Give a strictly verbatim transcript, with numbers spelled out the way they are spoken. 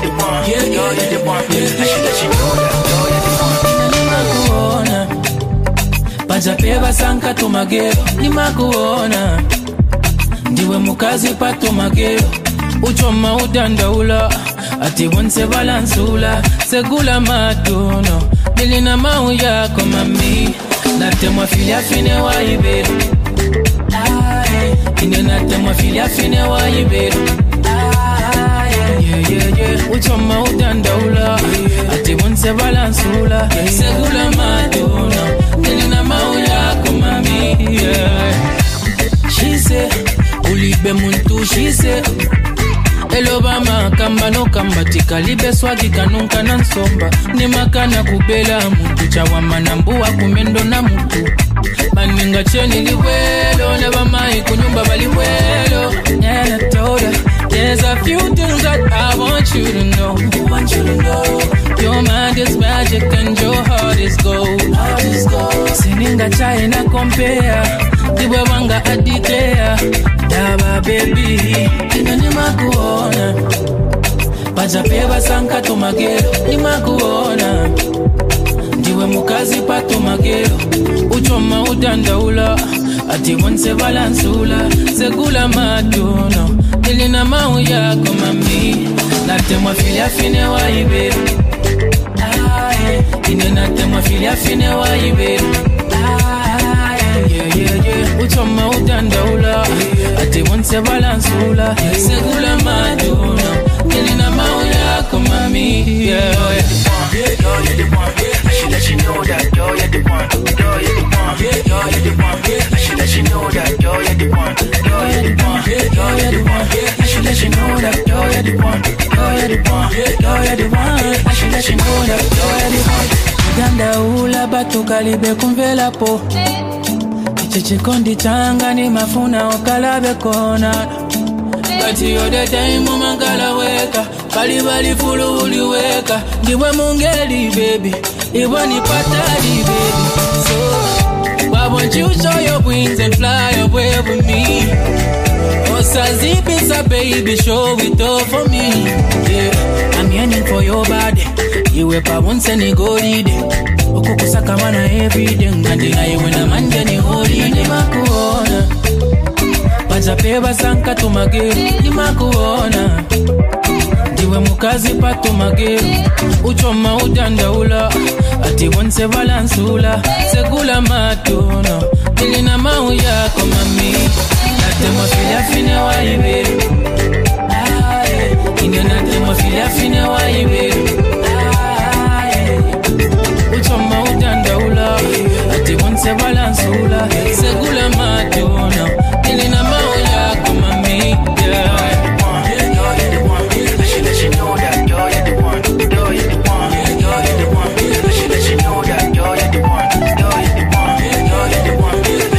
the one, girl, you're the one. I should let you know that, girl, you're the one. Pajapeva sanka tumagero, nimakuona. Ndiwe mukazi pato magero, uchoma udandaula. Ati wonse balansula, segula matono. Nilina mau yako mami, natemwa filia fine wa iberu. Ine natemwa filia fine wa iberu. Yeah, yeah, yeah. Uchoma udandaula, ati wonse balansula. Segula matono, nilina mau yako mami. Yeah. She said, ulibe muntu, she said. Elobama kamba no kamba tikalibe swagi kanunka na nsomba. Ni makana kubela muntu chawama na mbuwa kumendo na mutu. Maninga cheni liwelo, never mind kunyumba baliwelo. And I told her, there's a few things that I want you to know. I want you to know. Your mind is magic and your heart is gold. Heart is gold. Sininga chai na compare. Diwe wanga I declare. Daba baby, ina ni makuona. Pajapeva sanka tumagero, ni makuona. Ndiwe mukazi pato magero, uchoma udandaula. Ati wonse balansula, segula matono. Nilina mau yako mami, natemwa filia fine wa iberu. Ine natemwa filia fine wa iberu. Yeah, yeah, yeah. Uchoma udandaula, ati wonse balansula. Segula matono, nilina mau yako mami. Yeah, yeah. Girl, you're the one. I should let you know that, girl, you're the one. Girl, you're the one. Girl, you're the one. I should let you know that, girl, you're the one. Girl, you're the one. Girl, you're the one. I should let you know that, girl, you're the one. Girl, you're the one. Girl, you're the one. I should let you know that, girl, you're the one. Ganda ula batu kalibe kumvela po. Chichikondi changa ni mafuna okalabe kona. Kati yode time mangala weka, bali bali fulu uliweka. Ndiwe mungeli baby, iwe ni patali baby. So, why won't you show your wings and fly away with me? Osa zipisa baby, show it all for me. Yeah, I'm yearning for your body. Iwe pa wonse ni golide. Okukusaka mana everyday. Ngandi haiwe na manje ni holiday. Ni makuona. Pajapeva sanka tumagero, ni makuona. Ndiwe mukazi pato magero, uchoma udandaula. Ati wonse balansula, segula matono. Nilina mau yako mami, natemwa filia fine wa iberu. Ine natemwa filia fine wa iberu. Uchoma udandaula, ati wonse balansula. Segula